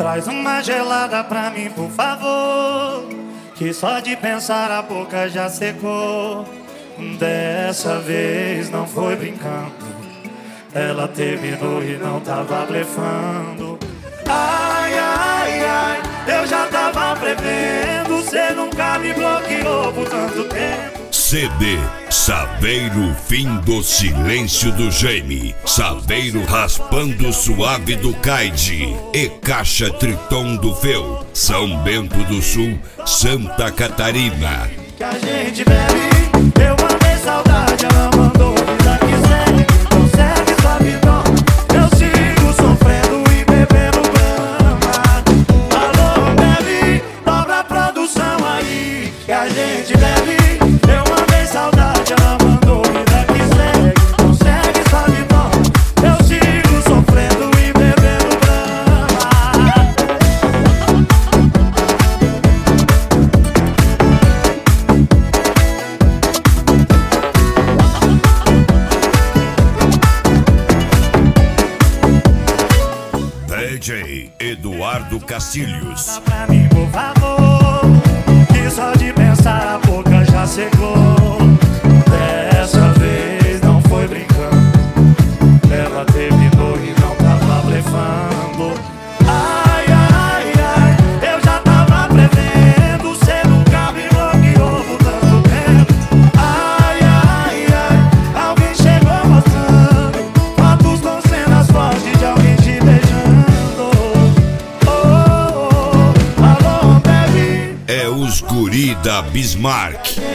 Faz uma gelada pra mim, por favor, que só de pensar a boca já secou. Dessa vez não foi brincando, ela terminou e não tava blefando. Ai, ai, ai, eu já tava prevendo, cê nunca me bloqueou por tanto tempo. CD Saveiro, fim do silêncio do Jaime, Saveiro raspando suave do Caide e Caixa Triton do Feu, São Bento do Sul, Santa Catarina. Que a gente bebe, eu mandei saudade, ela mandou vida que segue, então segue sua vida. Eu sigo sofrendo e bebendo grama. Alô, bebe, dobra a produção aí. Que a gente bebe, eu mandei saudade, ela mandou vida que segue, então segue sua vida. Eu sigo sofrendo e bebendo grama. DJ Eduardo Castilhos. Pra mim, por favor, que só de pensar a boca já secou. Dessa vez não foi brincando, ela terminou e não tava blefando. Ai, ai, ai, eu já tava prevendo, cê nunca me bloqueou por tanto tempo. Ai, ai, ai, alguém chegou mostrando fotos com cenas fortes de alguém te beijando. É os guri da Bismarck.